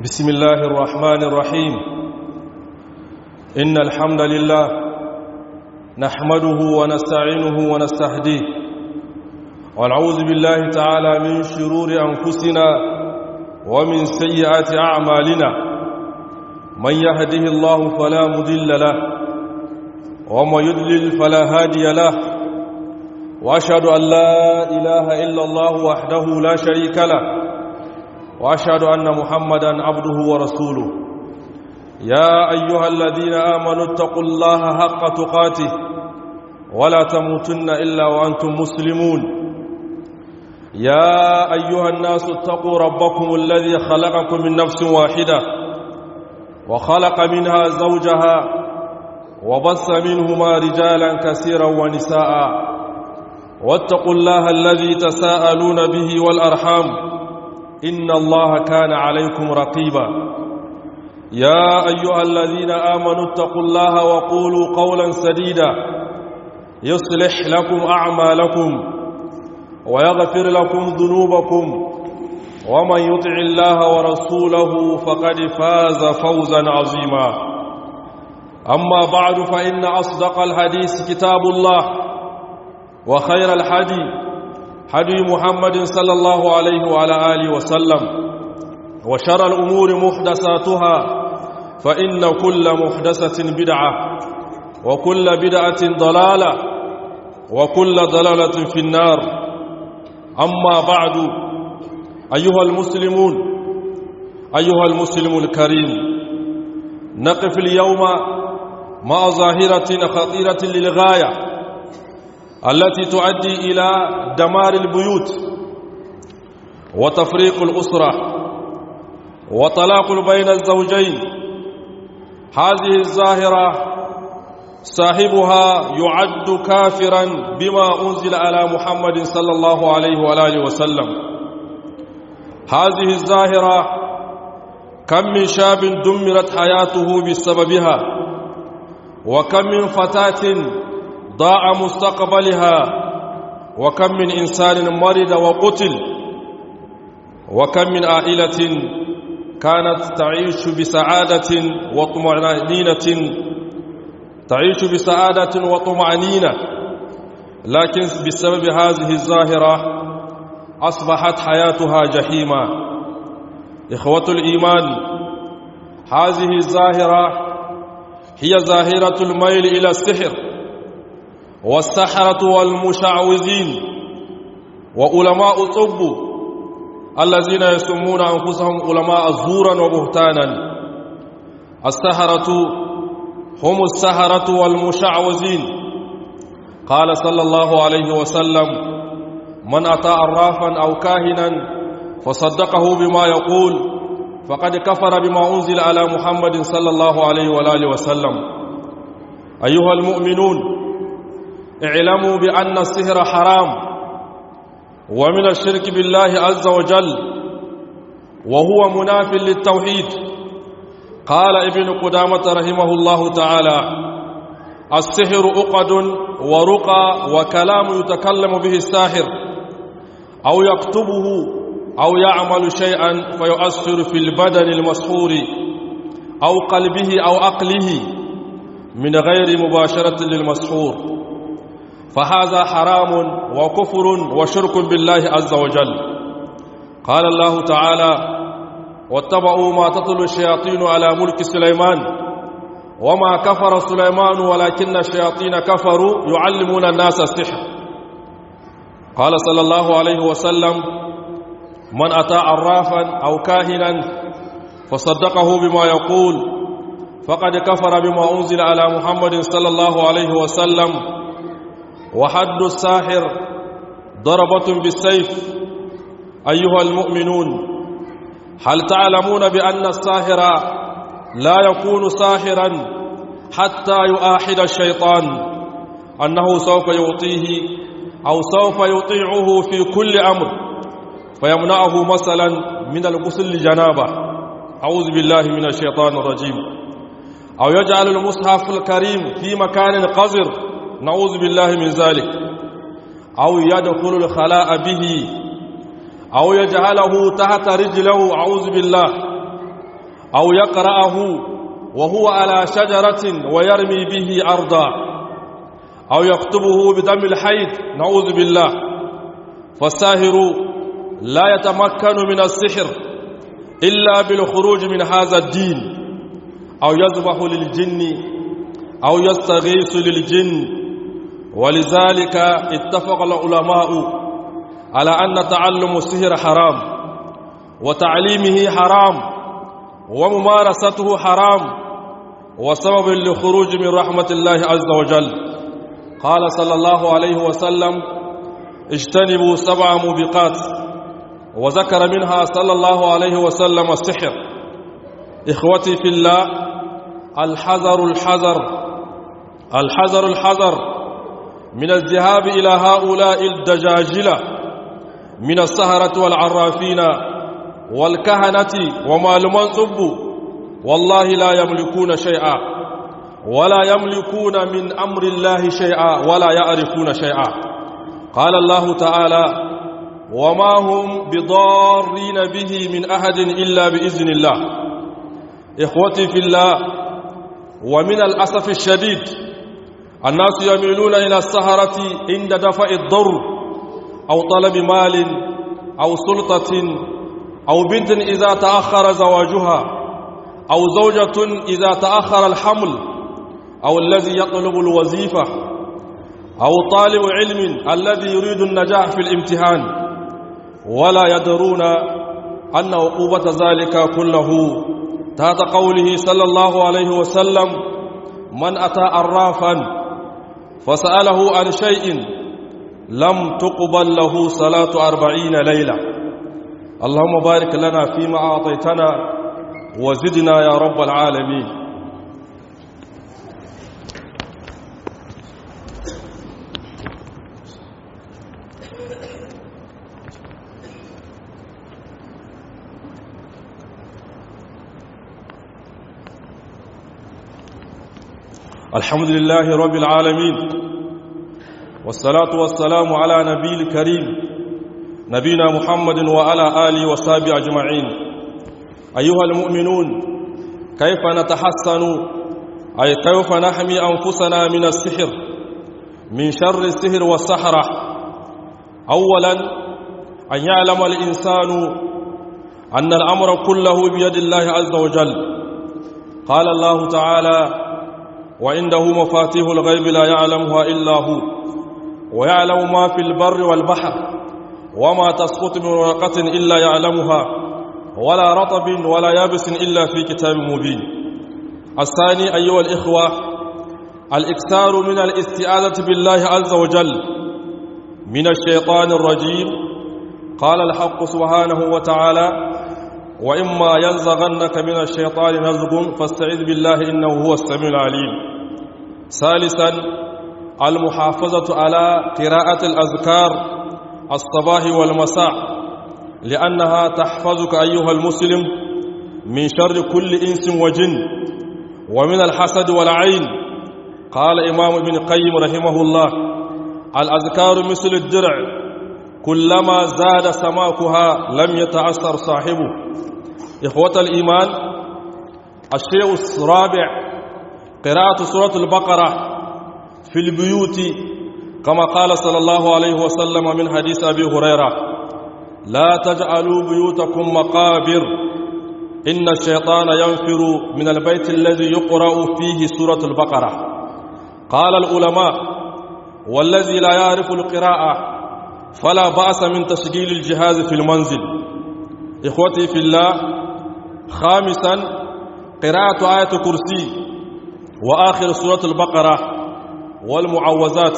بسم الله الرحمن الرحيم. إن الحمد لله نحمده ونستعينه ونستهديه ونعوذ بالله تعالى من شرور أنفسنا ومن سيئات أعمالنا. من يهده الله فلا مضل له ومن يضلل فلا هادي له، وأشهد أن لا إله إلا الله وحده لا شريك له، وأشهد أن محمدًا عبده ورسوله. يا أيها الذين آمنوا اتقوا الله حق تقاته ولا تموتن إلا وأنتم مسلمون. يا أيها الناس اتقوا ربكم الذي خلقكم من نفس واحدة وخلق منها زوجها وبث منهما رجالا كثيرا ونساء، واتقوا الله الذي تساءلون به والأرحام إن الله كان عليكم رقيبا. يا أيها الذين آمنوا اتقوا الله وقولوا قولا سديدا يصلح لكم أعمالكم ويغفر لكم ذنوبكم، ومن يطع الله ورسوله فقد فاز فوزا عظيما. أما بعد، فإن أصدق الحديث كتاب الله، وخير الحديث حديث محمد صلى الله عليه وعلى آله وسلم، وشر الأمور محدثاتها، فإن كل محدثة بدعة، وكل بدعة ضلالة، وكل ضلالة في النار. أما بعد، أيها المسلم الكريم، نقف اليوم مع ظاهرة خطيرة للغاية التي تؤدي إلى دمار البيوت وتفريق الأسرة وطلاق بين الزوجين. هذه الظاهرة صاحبها يعد كافرا بما أنزل على محمد صلى الله عليه وآله وسلم. هذه الظاهرة كم من شاب دمرت حياته بسببها، وكم من فتاة ضاع مستقبلها، وكم من إنسان مرض وقتل، وكم من عائلة كانت تعيش بسعادة وطمأنينة، لكن بسبب هذه الظاهرة أصبحت حياتها جحيما. إخوة الإيمان، هذه الظاهرة هي ظاهرة الميل إلى السحر والسحرة والمشعوذين وعلماء الطب الذين يسمون أنفسهم علماء زورا وبهتانا. السحرة هم السحرة والمشعوذين. قال صلى الله عليه وسلم: من أتى عرافا أو كاهنا فصدقه بما يقول فقد كفر بما أنزل على محمد صلى الله عليه وآله وسلم. أيها المؤمنون، اعلموا بأن السحر حرام ومن الشرك بالله عز وجل، وهو مناف للتوحيد. قال ابن قدامة رحمه الله تعالى: السحر عقد ورقى وكلام يتكلم به الساحر، أو يكتبه أو يعمل شيئا فيؤثر في البدن المسحور أو قلبه أو عقله من غير مباشرة للمسحور، فهذا حرام وكفر وشرك بالله عز وجل. قال الله تعالى: واتبعوا ما تتلو الشياطين على ملك سليمان وما كفر سليمان ولكن الشياطين كفروا يعلمون الناس السحر. قال صلى الله عليه وسلم: من أتى عرافا أو كاهنا فصدقه بما يقول فقد كفر بما أنزل على محمد صلى الله عليه وسلم. وحد الساحر ضربة بالسيف. أيها المؤمنون، هل تعلمون بأن الساحر لا يكون ساحرا حتى يؤاحد الشيطان أنه سوف يعطيه أو سوف يطيعه في كل أمر، فيمنعه مثلا من الغسل لجنابه، أعوذ بالله من الشيطان الرجيم، أو يجعل المصحف الكريم في مكان قذر، نعوذ بالله من ذلك، أو يدخل الخلاء به، أو يجعله تحت رجله، أعوذ بالله، أو يقرأه وهو على شجرة ويرمي به أرضا، أو يكتبه بدم الحيض نعوذ بالله. فالساهر لا يتمكن من السحر إلا بالخروج من هذا الدين، أو يذبح للجن أو يستغيث للجن. ولذلك اتفق العلماء على أن تعلم السحر حرام، وتعليمه حرام، وممارسته حرام، وسبب للخروج من رحمة الله عز وجل. قال صلى الله عليه وسلم: اجتنبوا 7 موبقات، وذكر منها صلى الله عليه وسلم السحر. إخوتي في الله، الحذر الحذر الحذر الحذر من الذهاب إلى هؤلاء الدجاجلة من السهرة والعرافين والكهنة وما لمنصب. والله لا يملكون شيئا، ولا يملكون من أمر الله شيئا، ولا يعرفون شيئا. قال الله تعالى: وما هم بضارين به من أحد إلا بإذن الله. إخوتي في الله، ومن الأسف الشديد الناس يميلون إلى السهرة عند دفع الضر، أو طلب مال، أو سلطة، أو بنت إذا تأخر زواجها، أو زوجة إذا تأخر الحمل، أو الذي يطلب الوظيفة، أو طالب علم الذي يريد النجاح في الامتحان، ولا يدرون أن عقوبة ذلك كله تحت قوله صلى الله عليه وسلم: من أتى عرافا فسأله عن شيء لم تقبل له صلاة 40 ليلة. اللهم بارك لنا فيما أعطيتنا وزدنا يا رب العالمين. الحمد لله رب العالمين، والصلاة والسلام على نبي الكريم نبينا محمد وعلى آله وصحبه أجمعين. أيها المؤمنون، كيف نتحسن، أي كيف نحمي أنفسنا من السحر، من شر السحر والسحرة؟ أولا، أن يعلم الإنسان أن الأمر كله بيد الله عز وجل. قال الله تعالى: وعنده مفاتيح الغيب لا يعلمها إلا هو، ويعلم ما في البر والبحر، وما تسقط من ورقة إلا يعلمها، ولا رطب ولا يابس إلا في كتاب مبين. الثاني أيها الإخوة، الإكثار من الاستعاذة بالله عز وجل من الشيطان الرجيم. قال الحق سبحانه وتعالى: وإما ينزغنك من الشيطان نزغ فاستعذ بالله إنه هو السميع العليم. ثالثا، المحافظة على قراءة الأذكار الصباح والمساء، لأنها تحفظك أيها المسلم من شر كل إنس وجن، ومن الحسد والعين. قال إمام ابن القيم رحمه الله: الأذكار مثل الدرع، كلما زاد سماكها لم يتأثر صاحبه. إخوة الإيمان، الشيء الرابع قراءة سورة البقرة في البيوت، كما قال صلى الله عليه وسلم من حديث أبي هريرة: لا تجعلوا بيوتكم مقابر، إن الشيطان ينفر من البيت الذي يقرأ فيه سورة البقرة. قال العلماء: والذي لا يعرف القراءة فلا بأس من تشغيل الجهاز في المنزل. إخوتي في الله، خامسا قراءة آية كرسي وآخر سورة البقرة والمعوذات: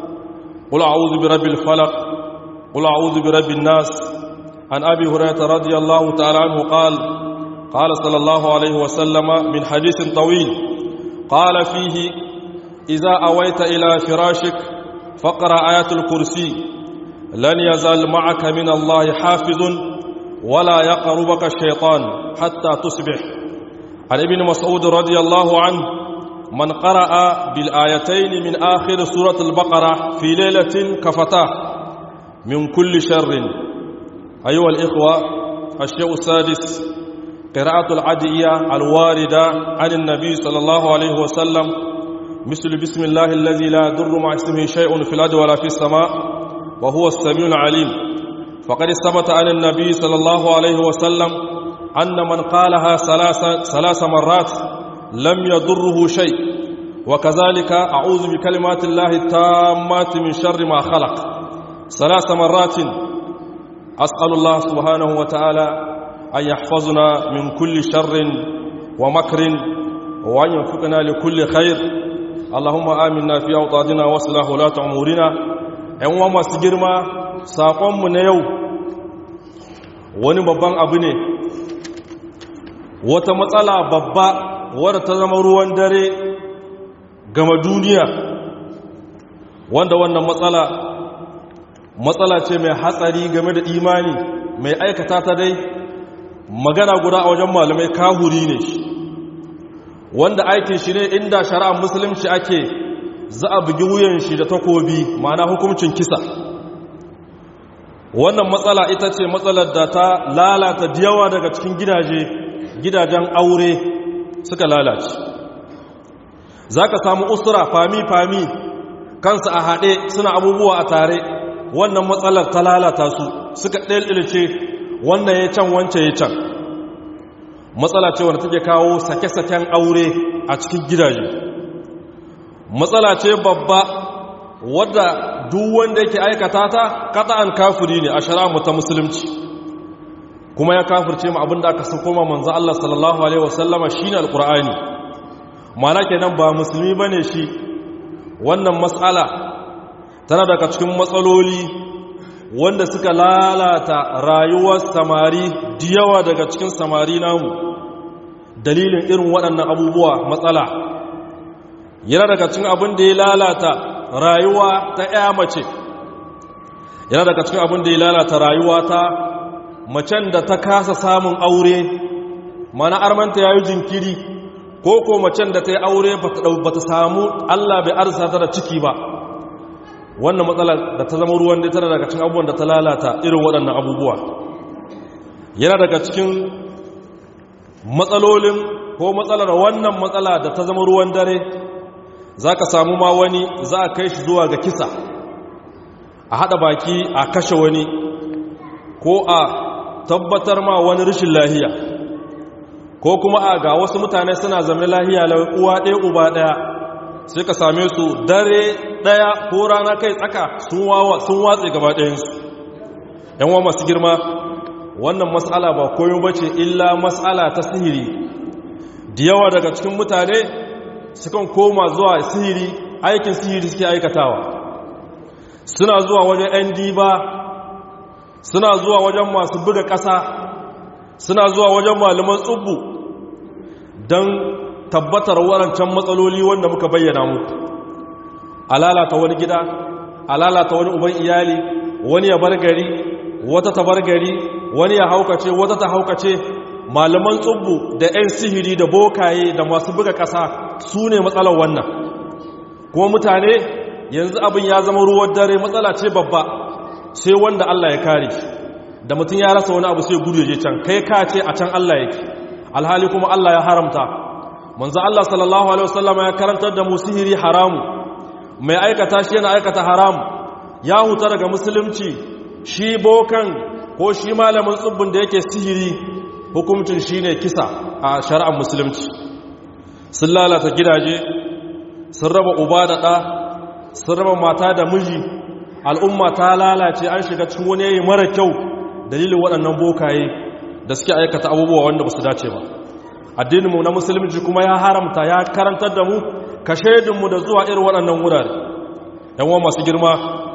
قل أعوذ برب الفلق، قل أعوذ برب الناس. عن أبي هريرة رضي الله تعالى عنه قال: قال صلى الله عليه وسلم من حديث طويل، قال فيه: إذا أويت إلى فراشك فاقرأ آية الكرسي، لن يزال معك من الله حافظ ولا يقربك الشيطان حتى تصبح. عن ابن مسعود رضي الله عنه: من قرأ بالآيتين من آخر سورة البقرة في ليلة كفتاه من كل شر. أيها الإخوة، الشيء السادس قراءة العدئية الواردة عن النبي صلى الله عليه وسلم مثل بسم الله الذي لا يضر مع اسمه شيء في الأرض ولا في السماء وهو السميع العليم. فقد ثبت عن النبي صلى الله عليه وسلم أن من قالها ثلاث مرات لم يضره شيء. وكذلك أعوذ بكلمات الله التامات من شر ما خلق 3 مرات. أسأل الله سبحانه وتعالى أن يحفظنا من كل شر ومكر وأن يوفقنا لكل خير. اللهم آمنا في أوطاننا واصلح ولاة أمورنا. ‘yan wa masu girma, saƙonmu na yau wani babban abu ne, wata matsala babba wadda ta zama ruwan dare gama duniya, wanda wannan matsala ce mai hatsari game da imani, mai aikata ta dai magana guda a wajen malamai kahuri ne shi, wanda aikin shi ne inda shari'ar musulunci ake za a bugi wuyan shi da takobi, ma'ana hukuncin kisa. Wannan matsala ita ce matsalar da ta lalata diyawa daga cikin gidajen aure suka lalace. Za ka samu usura fami-fami kansu a haɗe suna abubuwa a tare, wannan matsalar ta lalata su suka ɗalɗalce wannan ya can wance ya can. Matsala ce wanda take kawo sake-saken aure a cikin gidaje. Matsala ce babba wadda duk wanda yake aikata ta kata'an kafiri ne a shari'a ta musulunci, kuma ya kafirce mu abinda aka san koma manzo Allah sallallahu alaihi wasallama shine alqur'ani. Mana kenan ba musulmi bane shi. Wannan matsala tana daga cikin matsaloli wanda suka lalata rayuwar samari, diyawa daga cikin samari namu, dalilin irin waɗannan abubuwa matsala. Yana daga cikin abin da ya lalata rayuwa ta ‘ya mace, yana daga cikin abin da ya lalata rayuwa ta macen da ta kasa samun aure, mana armanta ya yi jinkiri, ko macen da ta yi aure ba ta samu Allah bai arsa ta da ciki ba. Wannan matsalar da ta zama ruwan da tana daga cikin abubuwan da ta lalata irin waɗannan abubuwa. Yana daga cikin matsalolin ko matsalar wannan matsala da ta zama ruwan dare, za ka samu ma wani za a kai shi zuwa ga kisa, a haɗa baki a kashe wani, ko a tabbatar ma wani rashin lahiya, ko kuma a ga wasu mutane suna zama lahiya uwa ɗaya uba ɗaya, sai ka same su dare ɗaya ko rana kai tsaka sun watse gaba ɗayansu. ‘yan wa masu girma, wannan matsala ba koyo bace illa matsala ta sihiri. Da yawa daga cikin mutane sukan koma zuwa sihiri, aikin sihiri suke aikatawa, suna zuwa wajen ‘yan diba, suna zuwa wajen masu buga ƙasa, suna zuwa wajen malaman tsubbu don tabbatar waɗancan matsaloli wanda muka bayyana muku. A lalata wani gida, a lalata wani uban iyali, wani ya bar gari, wata ta bar gari, wani ya haukace, wata ta haukace. Malaman tsubbu da 'yan sihiri da bokaye da masu buga ƙasa su ne matsalar wannan. Kuma mutane yanzu abin ya zama ruwan dare, matsala ce babba, sai wanda Allah ya kare. Da mutum ya rasa wani abu sai gudu ya je can, kai ka ce a can Allah yake, alhali kuma Allah ya haramta. Manzo Allah sallallahu alaihi wasallam ya karantar da mu sihiri haramu, mai aikata shi yana aikata haramu, ya huta daga musulunci. Shi bokan ko shi malamin tsubbun da yake sihiri, hukuncin shi ne kisa a shari'ar musulunci. Sun lalata gidaje, sun raba uba da ɗa, sun raba mata da miji, al'umma ta lalace, an shiga cikin wani yayi mara kyau dalilin waɗannan bokaye da suke aikata abubuwa wanda ba su dace ba. Addininmu na musulunci kuma ya haramta, ya karantar da mu kashedinmu da zuwa irin waɗannan wurare. ‘Yan masu girma,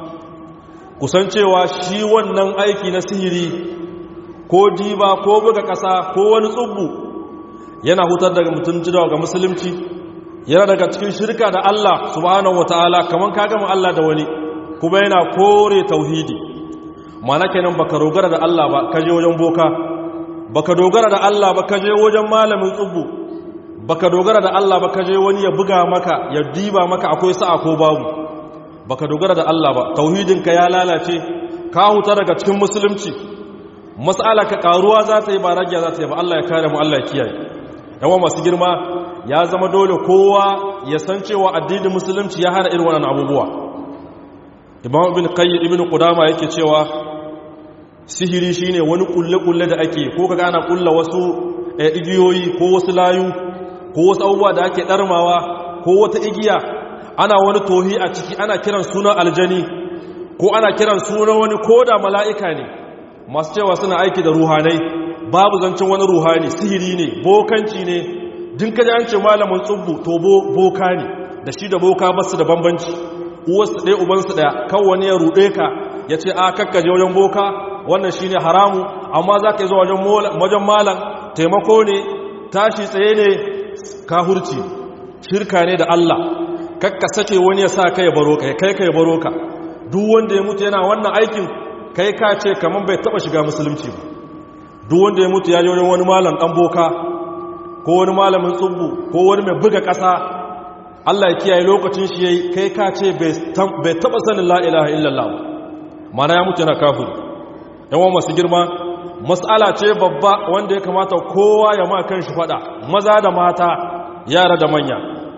kusancewa shi wannan aiki na sihiri ko diba ko buga ƙasa ko wani tsubbu yana hutar daga mutum ga musulunci, yana daga cikin shirka da Allah subhanahu wataala, kaman ka gama Allah da wani, kuma yana kore tauhidi. Mana kenan baka dogara da Allah ba kaje wajen boka, baka dogara da Allah ba kaje wajen malamin tsubbu, baka dogara da Allah ba kaje wani ya buga maka ya diba maka akwai sa'a ko babu, baka dogara da Allah ba, tauhidinka ya lalace, ka huta daga cikin musulunci. mas'ala ka karuwa za ta yi ba ragiya za ta yi ba. Allah ya kare mu, Allah ya kiyaye. yawan masu girma, ya zama dole kowa ya san cewa addinin musulunci ya hana irin wannan abubuwa. Imam ibn Qudama yake cewa sihiri shine wani kulle-kulle da ake, ko kaga ana kulla wasu igiyoyi ko wasu layu ko wasu abubuwa da ake darmawa ko wata igiya, ana wani tohi a ciki, ana kiran sunan aljani ko ana kiran sunan wani koda mala'ika ne. Masu cewa suna aiki da ruhanai, babu zancen wani ruhani, sihiri ne, bokanci ne. Din kaji an ce malamin tsubbu to boka ne, da shi da boka basu da bambanci, uwarsu ɗaya ubansu ɗaya. Kan wani ya ruɗe ka ya ce a kakkaje wajen boka, wannan shi ne haramu, amma za ka yi zuwa wajen malam, taimako ne, tashi tsaye ne, kahurci, shirka ne da Allah. Kakka sake wani ya sa kai ya baro ka, ya kai ka ya baro ka. Duk wanda ya mutu yana wannan aikin, kai ka ce kamar bai taba shiga musulunci ba. Duk wanda ya mutu ya je wajen wani malam dan boka ko wani malamin tsubbu ko wani mai buga ƙasa, Allah ya kiyaye lokacin shi yayi, kai ka ce bai taba sanin la ilaha illallah, mana ya mutu yana kafiri. Yawan masu girma, mas'ala ce babba wanda ya kamata kowa ya ma kanshi fada, maza da mata, yara da manya.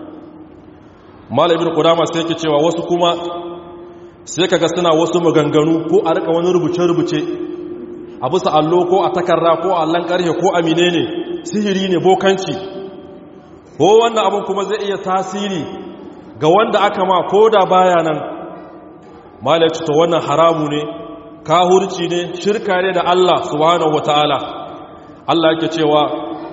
Malam Ibn Qudama sai yake cewa wasu kuma sai kaga suna wasu maganganu ko a rika wani rubuce-rubuce a bisa allo ko a takarra ko a allon karhe ko a menene, sihiri ne, bokanci. Ko wannan abin kuma zai iya tasiri ga wanda aka ma ko da baya nan. Malaci to wannan haramu ne, kahurci ne, shirka ne da Allah subhanahu wataala. Allah yake cewa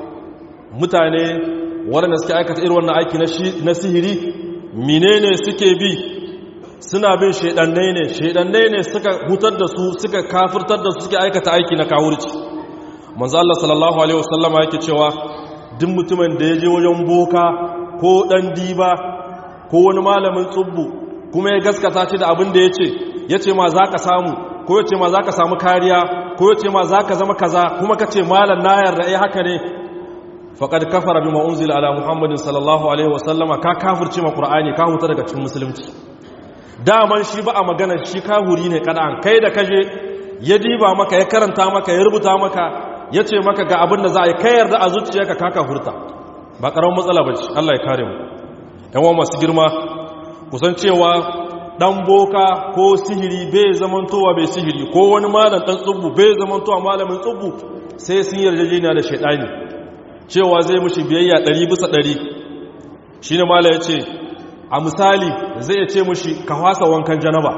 mutane waɗanda suke aikata irin wannan aiki na sihiri, menene suke bi? Suna bin shaidannai ne suka hutar da su, suka kafirtar da su, suke aikata aiki na kahurci. Manzo Allah sallallahu alaihi wasallama yake cewa duk mutumin da ya je wajen boka ko dan diba ko wani malamin tsubbu kuma ya gaskata shi da abin da yace ma zaka samu, ko yace ma zaka samu kariya, ko yace ma zaka zama kaza, kuma kace malam na yarda haka ne, faqad kafara bima unzila ala Muhammadin sallallahu alaihi wasallama, ka kafirce ma Qur'ani, ka huta daga cikin musulunci. Daman shi ba a magana, shi kahuri ne kada'an. Kai da kaje ya diba maka, ya karanta maka, ya rubuta maka, ya ce maka ga abin da za a yi, kai yarda a zuciyarka ka kafurta, ba karamin matsala ba ce. Allah ya kare mu. Yan masu girma, kusan cewa dan boka ko sihiri bai zamantowa bai sihiri, ko wani malam dan tsubbu bai zamantowa malamin tsubbu, sai sun yarjejeniya da shaidani cewa zai mushi biyayya 100%. Shine malam ya ce a misali zai ce mushi ka wasa wankan janaba.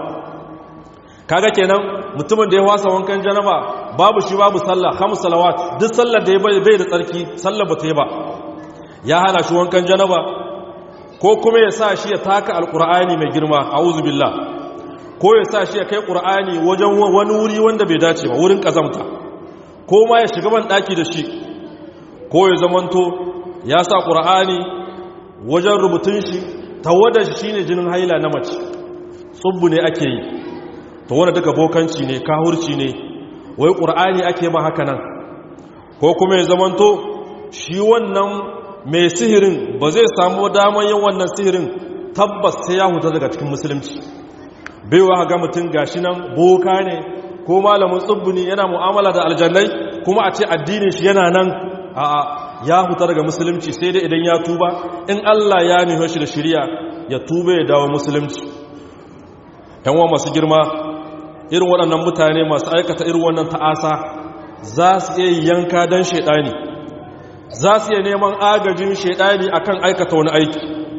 Kaga kenan mutumin da ya wasa wankan janaba, babu shi babu sallah, 5 salawat, duk sallar da ya bai da tsarki, sallar ba ta yi ba. Ya hana shi wankan janaba, ko kuma ya sa shi ya taka alqur'ani mai girma, a'udhu billah, ko ya sa shi ya kai qur'ani wajen wani wuri wanda bai dace ba, wurin kazamta, ko ma ya shiga ban daki da shi, ko ya zamanto ya sa qur'ani wajen rubutun shi, tawadar shi ne jinin haila na mace, tsubbu ne ake yi. To wanda duka bokanci ne, kahurci ne, wai ƙur'ani ake ma haka nan. Ko kuma ya zamanto shi wannan mai sihirin ba zai samu damar yin wannan sihirin, tabbas sai ya huta daga cikin musulunci. Baiwa ga mutum gashi nan boka ne ko malamin tsubbu ne, yana mu'amala da aljannai, kuma a ce addinin shi yana nan, a'a, ya huta daga musulunci. Sai dai idan ya tuba, in Allah ya nufi shi da shiriya, ya tuba ya dawo musulunci. Yanwa masu girma, irin waɗannan mutane masu aikata irin wannan ta'asa za su iya yanka don shaidani, za su iya neman agajin shaidani akan aikata wani aiki.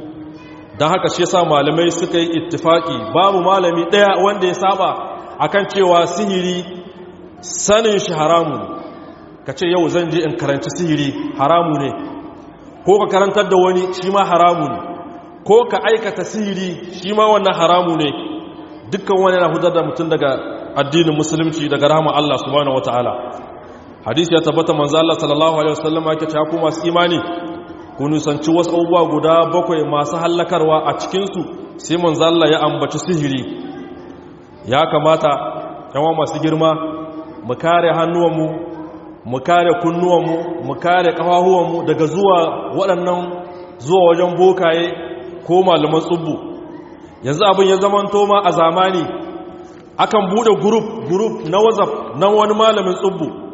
Don haka shi yasa malamai suka yi ittifaki, babu malami ɗaya wanda ya saba akan cewa sihiri sanin shi haramu ne. Ka ce yau zan je in karanci sihiri, haramu ne. Ko ka karantar da wani, shi ma haramu ne. Ko ka aikata sihiri, shi ma wannan haramu ne. Dukkan wani yana hudar da mutum daga addinin musulunci, daga rahama Allah subhanahu wataala. Hadisi ya tabbata, manzo Allah sallallahu alaihi wasallam yake cewa ku masu imani ku nusanci wasu abubuwa guda 7 masu hallakarwa, a cikin su sai manzo Allah ya ambaci sihiri. Ya kamata yawa masu girma mu kare hannuwanmu, mu kare kunnuwanmu, mu kare kafahuwanmu daga zuwa wajen bokaye ko malaman tsubbu. Yanzu abin ya zamanto ma a zamani akan bude group na WhatsApp na wani malamin tsubbu,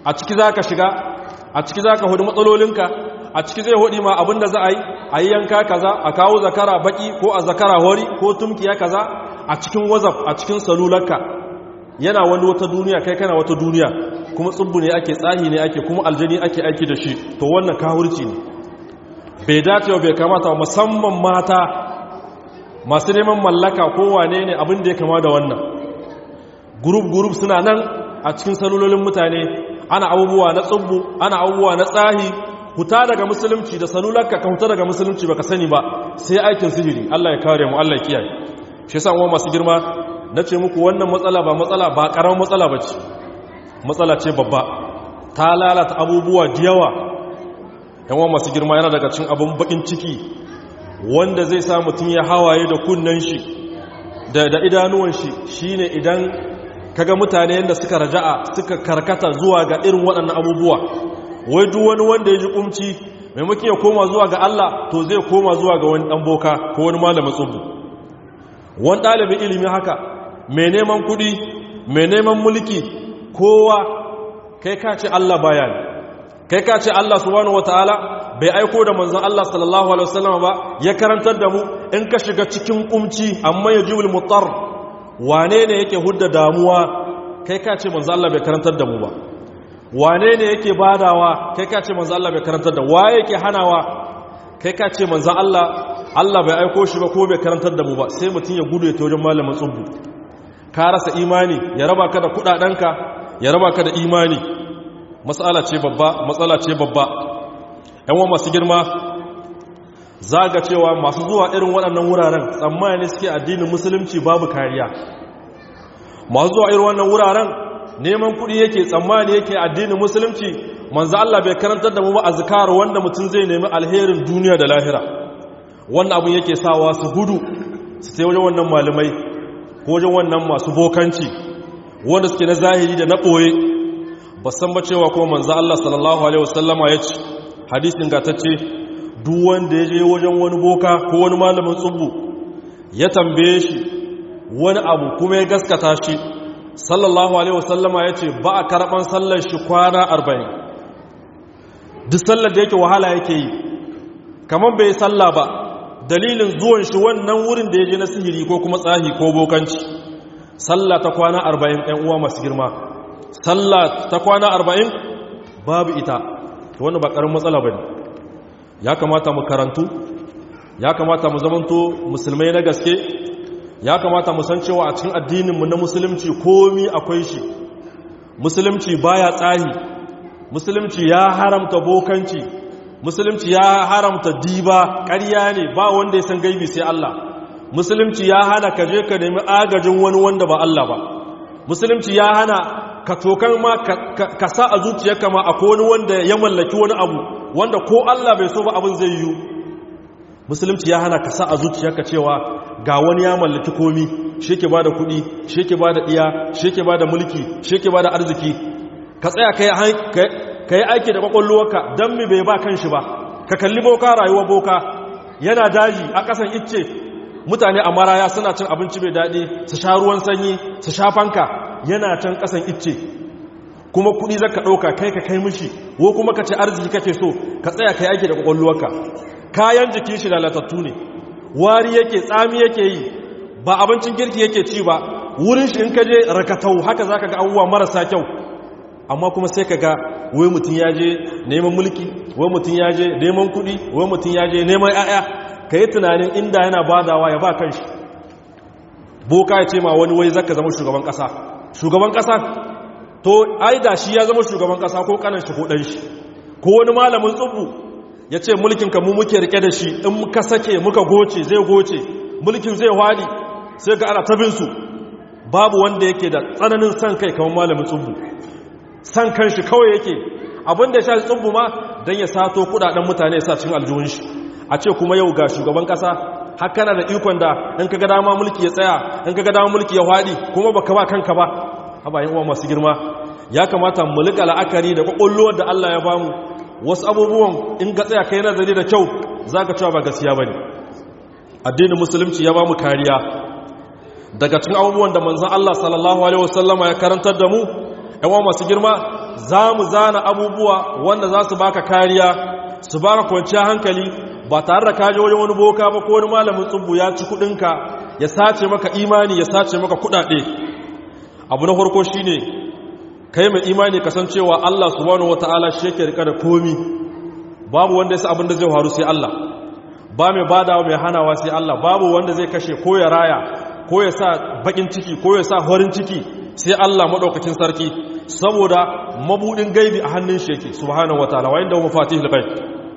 a ciki za ka shiga, a ciki za ka hudu matsalolinka, a ciki zai hudi ma abin da za a yi yanka kaza, a kawo zakara baki ko a zakara hori ko tumkiya kaza a cikin whatsapp, a cikin salularka. Yana wani wata duniya, kai kana wata duniya, kuma tsubbu ne ake, tsahi ne ake, kuma aljani ake aiki da shi. To wannan kahurci ne, bai dace bai kamata, musamman mata masu neman mallaka ko wane ne abin da ya kama da wannan. Gurub suna nan a cikin salulolin mutane, ana abubuwa na tsubbu, ana abubuwa na tsahi. Huta daga musulunci da salularka, ka huta daga musulunci baka sani ba, sai aikin sihiri. Allah ya kare mu, Allah ya kiyaye. Shi yasa uwa masu girma, nace muku wannan matsala ba karamin matsala bace. Matsala ce babba, ta lalata abubuwa da yawa. Yan uwa masu girma, yana daga cikin abun bakin ciki wanda zai sa mutum ya hawaye da kunnen shi da idanuwan shi, shine idan kaga mutane yanda suka raja'a, suka karkata zuwa ga irin waɗannan abubuwa. Wai duk wani wanda ya ji kumci, maimakon ya koma zuwa ga Allah, to zai koma zuwa ga wani dan boka ko wani malamin tsubbu. Wani ɗalibin ilimi haka, mai neman kuɗi, mai neman mulki, kowa kai ka ce Allah baya ne, kai ka ce Allah subhanahu wataala bai aiko da manzon Allah sallallahu alaihi wasallam ba, ya karantar da mu in ka shiga cikin kumci amma yajibul mutar, wane ne yake hudda damuwa, kai ka ce manzon Allah bai karantar da mu ba. Wane ne yake badawa, kai ka ce manzon Allah bai karantar da, waye yake hanawa, kai ka ce manzon Allah bai aiko shi ba ko bai karantar da mu ba. Sai mutum ya gudu ya ta wajen malamin tsubbu, ka rasa imani, ya raba ka da kudadenka, ya raba ka da imani. Matsala ce babba. Yan masu girma, zaga cewa masu zuwa irin waɗannan wuraren tsammani suke addinin musulunci babu kariya. Masu zuwa irin wannan wuraren neman kuɗi yake, tsammani yake addinin musulunci manzo Allah bai karantar da mu ba azkar wanda mutum zai nemi alherin duniya da lahira. Wannan abun yake sawa su gudu su sai wajen wannan malamai ko wajen wannan masu bokanci wanda suke na zahiri da na ɓoye, ba san ba cewa kuma manzo Allah sallallahu alaihi wasallama ya ce, hadisin gatacce, duk wanda ya je wajen wani boka ko wani malamin tsubbu ya tambaye shi wani abu kuma ya gaskata shi, sallallahu alaihi wasallama ya ce ba a karɓan sallar shi kwana 40. Duk sallar da yake wahala yake yi, kamar bai salla ba, dalilin zuwan shi wannan wurin da ya je na sihiri ko kuma tsahi ko bokanci. Salla ta kwana 40, ɗan uwa masu girma, salla ta kwana 40 babu ita. Wannan ba ƙarin matsala ba ne. Ya kamata mu karantu, ya kamata mu zamanto musulmai na gaske, ya kamata mu san cewa a cikin addininmu na musulunci komi akwai shi. Musulunci baya tsahi, musulunci ya haramta bokanci, musulunci ya haramta diba, ƙarya ne, ba wanda ya san gaibi sai Allah. Musulunci ya hana ka je ka nemi agajin wani wanda ba Allah ba. Musulunci ya hana ka tokan ma ka sa a zuciyarka ma akwai wani wanda ya mallaki wani abu wanda ko Allah bai so ba abin zai yi. Musulunci ya hana ka sa a zuciyarka cewa ga wani ya mallaki komi, shi ke ba da kuɗi, shi ke ba da ɗiya, shi ke ba da mulki, shi ke ba da arziki. Ka tsaya ka yi aiki da ƙwaƙwalwarka don mi bai ba kan shi ba. Ka kalli boka, rayuwar boka yana daji a ƙasan icce, mutane a maraya suna cin abinci mai daɗi, su sha ruwan sanyi, su sha fanka, yana can ƙasan icce. Kuma kuɗi za ka ɗauka kai ka kai mishi, ko kuma ka ce arziki kake so, ka tsaya ka yi aiki da ƙwaƙwalwarka. Kayan jikin shi lalatattu ne, wari yake, tsami yake yi, ba abincin girki yake ci ba, wurin shi in ka je rakatau haka za ka ga abubuwa marasa kyau. Amma kuma sai ka ga wai mutum ya je neman mulki, wai mutum ya je neman kuɗi, wai mutum ya je neman 'ya'ya. Ka yi tunanin inda yana badawa ya ba kan shi. Boka ya ce ma wani wai zaka zama shugaban ƙasa. Shugaban ƙasa? To, ai da shi ya zama shugaban ƙasa ko ƙanan shi ko ɗan shi. Ko wani malamin tsubbu ya ce mulkinka mu muke rike da shi, in muka sake muka goce zai goce, mulkin zai wadi, sai ga ana tabinsu. Babu wanda yake da tsananin san kai kamar malamin tsubbu. San kan shi kawai yake, abin da ya sha tsubbu ma don ya sato kudaden mutane ya sa cikin aljihun shi. A ce kuma yau ga shugaban kasa, haka na da ikon da in ka ga dama mulki ya tsaya, in ka ga dama mulki ya wadi, kuma baka ba kanka ba. Haba yin uwa masu girma, ya kamata mu liƙa la'akari da ƙwaƙwalwar da Allah ya bamu. Wasu abubuwan in ga tsaya kai nazari da kyau za ka cewa ba gaskiya ba ne. Addinin musulunci ya ba mu kariya daga cikin abubuwan da manzan Allah sallallahu alaihi wasallama ya karantar da mu. Yawan masu girma, za mu zana abubuwa wanda za su baka kariya su baka kwanciyar hankali ba tare da kaje wajen wani boka ba ko wani malamin tsubbu ya ci kudinka ya sace maka imani ya sace maka kudade. Abu na farko shine kai mai imani kasancewa Allah subhanahu wataala shi yake rika da komi, babu wanda ya sa abin da zai faru sai Allah, ba mai badawa mai hanawa sai Allah, babu wanda zai kashe ko ya raya ko ya sa bakin ciki ko ya sa horin ciki sai Allah madaukakin sarki, saboda mabudin gaibi a hannun shi yake subhanahu wataala wa inda mafatihul ghaib.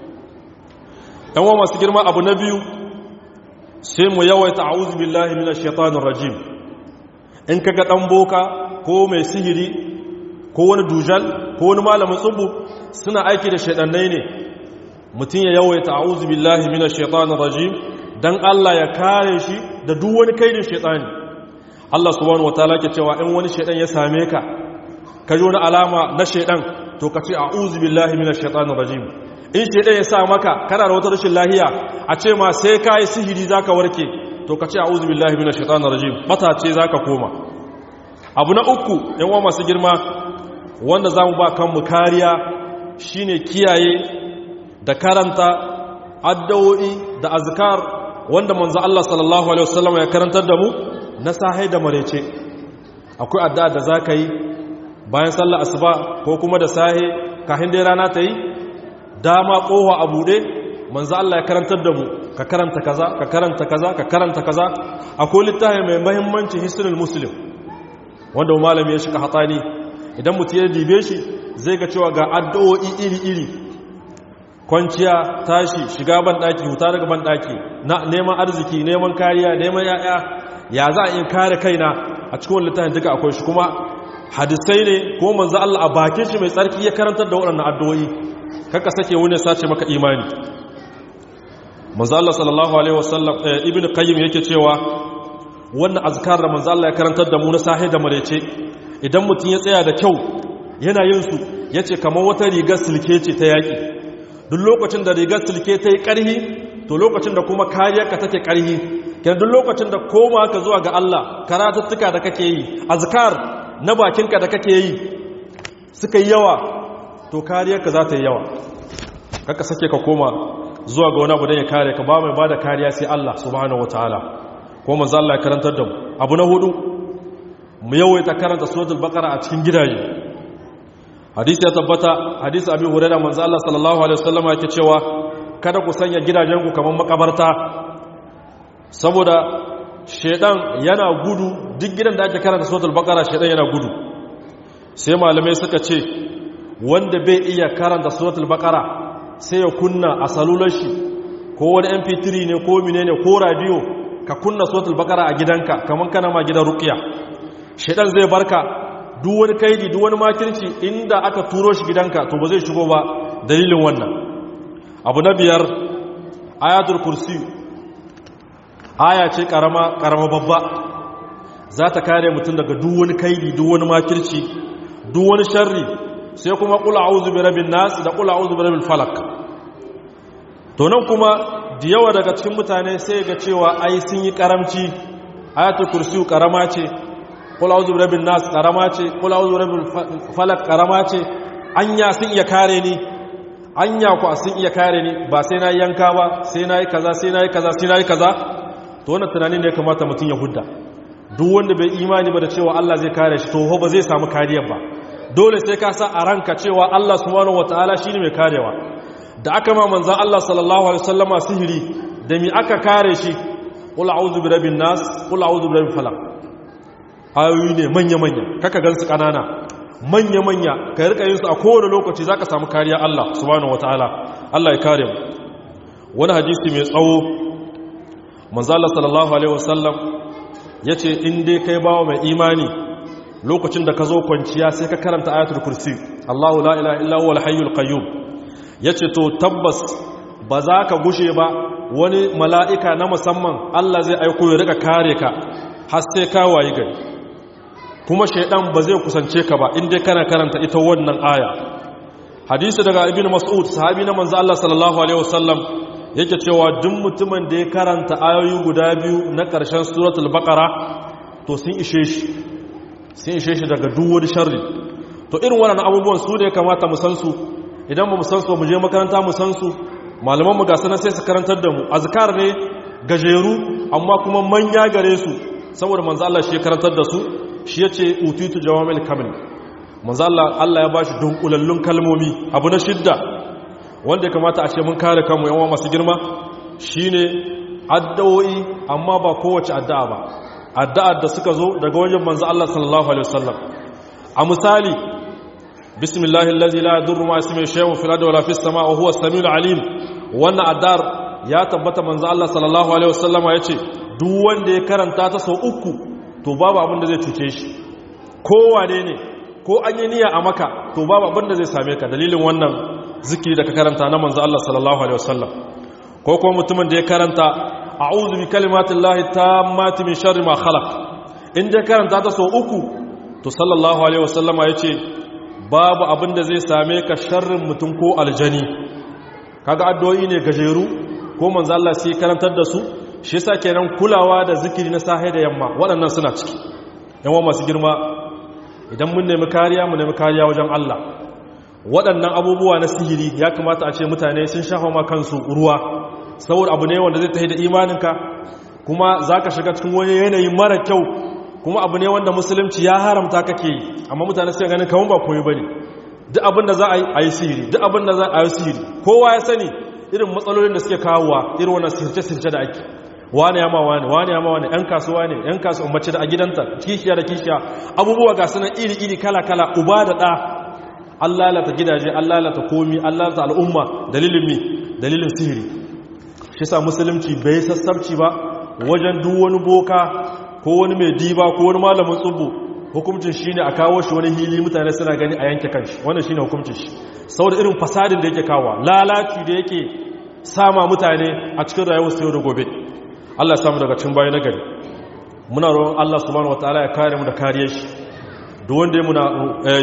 dan wa masu girma, abu na biyu sai mu yawaita a'udhu billahi minash shaitanir rajim. In kaga dan boka ko mai sihiri ko wani dujal ko wani malamin tsubu suna aiki da shaidannai ne, mutum ya yawaita a'udhu billahi minash shaitanir rajim dan Allah ya kare shi da duk wani kaidin shaitani. Allah subhanahu wataala ke cewa in wani shaitan ya same ka kaji wani alama na shaitan, to ka ce a'udhu billahi minash shaitanir rajim. In shaitan ya sa maka kana da wata rashin lahiya a ce ma sai kai sihiri zaka warke, to ka ce a'udhu billahi minash shaitanir rajim, mata ce zaka koma. Abu na uku yan uwa masu girma wanda zamu ba kanmu kariya shine kiyaye da karanta addu'o'i da azkar wanda manzo Allah sallallahu alaihi wasallam ya karantar da mu na sahi da marece. Akwai addu'a da zaka yi bayan sallar asuba ko kuma da sahi kafin dai rana ta yi, dama kowa a bude, manzo Allah ya karantar da mu ka karanta kaza ka karanta kaza ka karanta kaza. Akwai littafi mai muhimmanci Hisnul Muslim wanda malami ya shiga hatani, idan mutum ya dibe shi zai ga cewa ga addu'o'i iri-iri: kwanciya, tashi, shiga banɗaki, huta daga banɗaki, neman arziki, neman kariya, neman ya'ya, ya za a in kare kaina. A cikin wani littafin duka akwai shi, kuma hadisai ne ko manzo Allah a bakin shi mai tsarki ya karantar da waɗannan addu'o'i. Kaka sake wani sace maka imani. Manzo Allah sallallahu alaihi wasallam Ibn Qayyim yake cewa wannan azkar da manzo Allah ya karantar da mu na sahi da marece, idan mutum ya tsaya da kyau yana yin su, yace kamar wata rigar silke ce ta yaki. Duk lokacin da rigar silke ta yi ƙarhi, to lokacin da kuma kariyarka take ƙarhi. Kenan duk lokacin da koma ka zuwa ga Allah, karatuttuka da kake yi, azkar na bakinka da kake yi suka yi yawa, to kariyarka za ta yi yawa. Kaka sake ka koma zuwa ga wani abu don ya kare ka, ba mai ba da kariya sai Allah subhanahu wataala. Ko manzo Allah ya karantar da mu. Abu na hudu, mu yawaita karanta suratul baqara a cikin gidaje. Hadisi ya tabbata, hadisi Abi Hurairah, manzo Allah sallallahu alaihi wasallam yake cewa kada ku sanya gidajenku kamar makabarta, saboda shedan yana gudu. Duk gidan da ake karanta suratul baqara shedan yana gudu. Sai malamai suka ce wanda bai iya karanta suratul baqara sai ya kunna a salular shi ko wani mp3 ne ko menene ko radio, ka kunna suratul baqara a gidanka kaman kana ma gidan ruqiya. Shedan zai barka duk wani kaidi, duk wani makirci inda aka turo shi gidanka to ba zai shigo ba dalilin wannan. Abu na biyar, ayatul kursi. Aya ce karama babba, za ta kare mutum daga duk wani kaidi, duk wani makirci, duk wani sharri. Sai kuma qul a'udhu bi rabbin nas da qul a'udhu bi rabbil falaq. To nan kuma da yawa daga cikin mutane sai ga cewa ai sun yi karamci, ayatul kursi karama ce, qul a'udhu bi rabbin nas karama ce, qul a'udhu bi rabbil falaq karama ce. Anya sun iya kare ni, anya ku sun iya kare ni, ba sai na yanka ba, sai na yi kaza sai na yi kaza sai na yi kaza. To wannan tunanin ne ya kamata mutum ya hudda. Duk wanda bai imani ba da cewa Allah zai kare shi, to ba zai samu kariyar ba. Dole sai ka sa a ranka cewa Allah subhanahu wataala shine mai karewa. Da aka ma manzon Allah sallallahu alaihi wasallama sihiri, da mi aka kare shi? Qul a'udhu bi rabbin nas, qul a'udhu bi rabbil falaq. Ayoyi ne manya kaka gansu kanana, manya ka rika yin su a kowane lokaci, zaka samu kariya Allah subhanahu wataala. Allah ya kare mu. Wani hadisi mai tsawo, manzon Allah sallallahu alaihi wasallam yace in dai kai bawo mai imani, lokacin da ka zo kwanciya sai ka karanta ayatul kursi, Allahu la ilaha illa huwal hayyul qayyum, yace to tabbas ba za ka gushe ba, wani mala'ika na musamman Allah zai aiko ya rika kare ka har sai ka wayi gari, kuma shaydan ba zai kusance ka ba in dai kana karanta ita wannan aya. Hadisi daga Ibn Mas'ud, sahabi na manzo Allah sallallahu alaihi wasallam, yake cewa duk mutumin da ya karanta ayoyi guda biyu na ƙarshen suratul baqara to sun ishe shi daga duk wani sharri. to irin waɗannan abubuwan su ne kamata mu san su idan ba mu san su mu je makaranta mu san su malaman mu ga sanan sai su karantar da mu azkar ne gajeru amma kuma manya gare su saboda manzo Allah shi ya karantar da su shi yace utitu jawamil kamil manzo Allah ya bashi dunkulallun kalmomi abu na shidda wanda ya kamata a ce mun kare kanmu yan masu girma shine addu'o'i amma ba kowace addu'a ba addu'ar da suka zo daga wajen manzo Allah sallallahu alaihi wasallam a misali bismillahil ladzi la yadurru ma ismihi shay'un fil ardi wala fis samaa'i wa huwa as-sami'ul 'alim wannan addu'ar ya tabbata manzo Allah sallallahu alaihi wasallam yace duk wanda ya karanta ta sau uku to babu abin da zai cuce shi kowane ne ko an yi niyya a maka to babu abin da zai same ka dalilin wannan zikiri da ka karanta na manzo Allah sallallahu alaihi wasallam ko kuma mutumin da ya karanta a'udhu bi kalimatillahi tammati min sharri ma khalaq in da karanta ta sau uku to sallallahu alaihi wasallama yace babu abin da zai same ka sharrin mutum ko aljani kaga addu'o'i ne gajeru ko manzo Allah sai karantar da su shi yasa kenan kulawa da zikiri na sahe da yamma waɗannan suna ciki yan masu girma idan mun nemi kariya wajen Allah waɗannan abubuwa na sihiri ya kamata a ce mutane sun shafa ma kansu ruwa saboda abu ne wanda zai tafi da imaninka kuma zaka shiga cikin wani yanayi mara kyau kuma abu ne wanda musulunci ya haramta kake yi amma mutane sai ganin kawun ba koyi bane duk abin da za a yi sihiri duk abin da za a yi sihiri kowa ya sani irin matsalolin da suke kawowa irin wannan sirce-sirce da ake wane ya ma wane ‘yan kasuwa ne ‘yan kasuwa mace da a gidanta kishiya da kishiya abubuwa ga sunan iri-iri kala-kala uba da ɗa an lalata gidaje an lalata komi an lalata al'umma dalilin sihiri shi sa musulunci bai sassabci ba wajen duk wani boka ko wani mai diba ko wani malamin tsubu hukuncin shi ne a kawo shi wani hili mutane suna gani a yanke kanshi wannan shi ne hukuncin shi saboda irin fasadin da yake kawo lalaci da yake sama mutane a cikin rayuwar su yau da gobe Allah ya samu daga cin bayi na gari muna roƙon Allah subhanahu wataala ya kare mu da kariyar shi duk wanda ya muna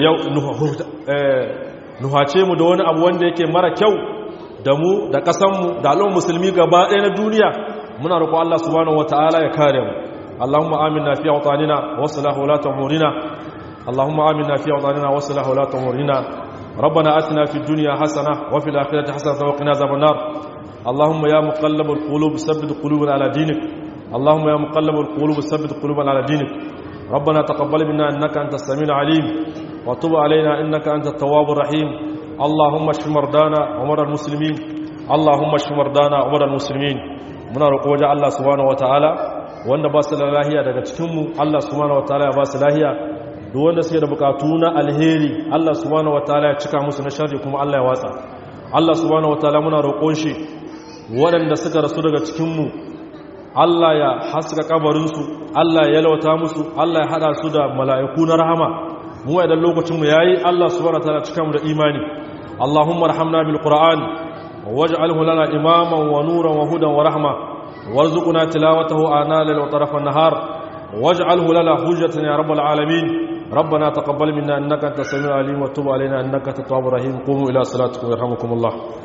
nuhace mu da wani abu wanda yake mara kyau da mu da ƙasar mu da al'ummar musulmi gaba ɗaya na duniya muna roƙon Allah subhanahu wataala ya kare mu Allahumma aminna fi awtanina wa aslah ulata umurina Allahumma aminna fi awtanina wa aslah ulata umurina ربنا آتنا في الدنيا حسنة وفي الآخرة حسنة وقنا عذاب النار اللهم يا مقلب القلوب ثبت قلوبنا على دينك اللهم يا مقلب القلوب ثبت قلوبنا على دينك ربنا تقبل منا إنك أنت السميع العليم وتب علينا إنك أنت التواب الرحيم اللهم اشف مرضانا ومرضى المسلمين اللهم اشف مرضانا ومرضى المسلمين muna roƙo wajen Allah subhanahu wataala wanda ba su da lahiya daga cikin mu Allah subhanahu wataala ya ba su lahiya duk wanda suke da bukatu na alheri Allah subhanahu wataala ya cika musu na sharri kuma Allah ya watsa Allah subhanahu wataala muna roƙon shi waɗanda suka rasu daga cikin mu Allah ya haska kabarin su Allah ya yalwata musu Allah ya hada su da mala'iku na rahama mu idan lokacin mu yayi Allah subhanahu wataala cika mu da imani Allahumma arhamna bil Qur'an waj'alhu lana imaman wa nuran wa hudan wa rahma warzuqna tilawatahu ana lil wa taraf an-nahar waj'alhu lana hujjatan ya rabbal alamin ربنا تقبل منا إنك أنت السميع العليم وتب علينا إنك أنت التواب الرحيم قوموا إلى صلاتكم يرحمكم الله